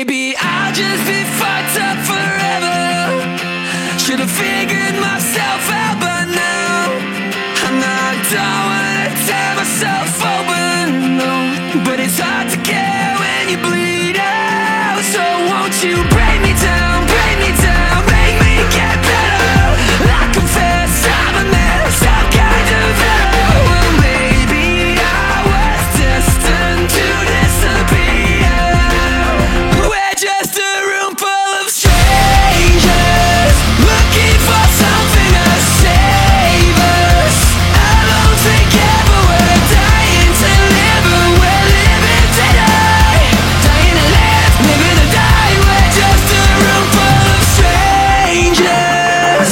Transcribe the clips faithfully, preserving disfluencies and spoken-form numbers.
maybe I'll just be fucked up forever. Should've figured myself out by now. I'm not, don't wanna tear myself open, no. But it's hard to care when you bleed out. So won't you break me down, break me down, make me get better. I confess I'm a mess, I'm kind of error. Well, maybe I was destined to disappear. We're just a room full of strangers, looking for something to save us. Alone together, we're dying to live, and we're living to die. Dying to live, living to die. We're just a room full of strangers.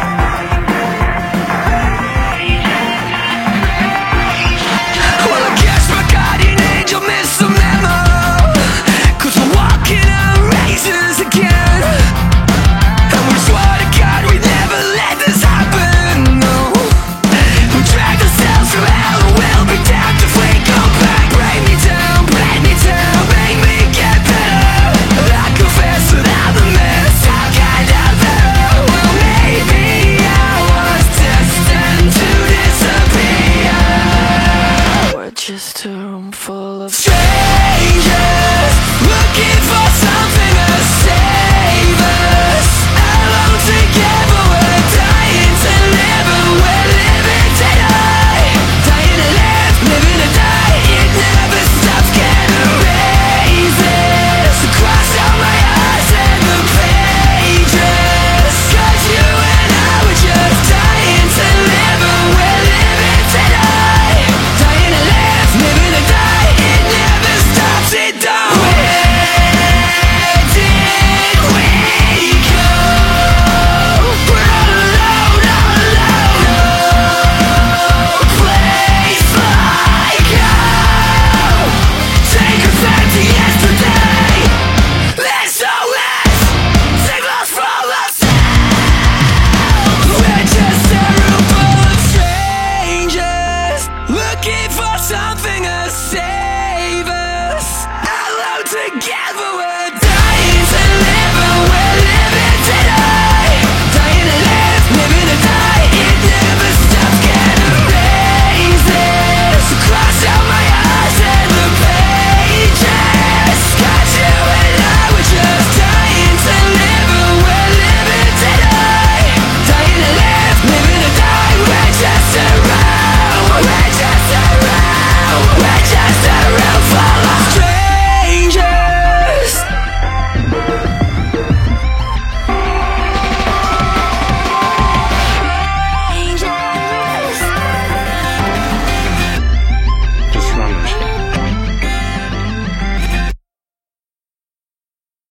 Well, I guess my guardian angel missed the memo, 'cause we're walking on razors again. And we swore to God we'd never let this happen, no. We dragged ourselves through hell, and we'll be damned if we go back. Break me down, break me down, make me get better. I confess that I'm a mess, I'm kind of better. Well, maybe I was destined to disappear. We're just a room full of strangers, looking for something to save us. Alone together, we're dying to live, and we're living to die. Dying to live, living to die. It never stops, can't erase this. Cross out my eyes and the pages, 'cause you and I were just dying to live, and we're living to die. Dying to live, living to die. It never stops, it don't. Where did we go? We're all alone, all alone. No place like home. Take us back to yesterday. Let's all let's take us from ourselves. We're just a room full of strangers, looking for something to save us. Alone together.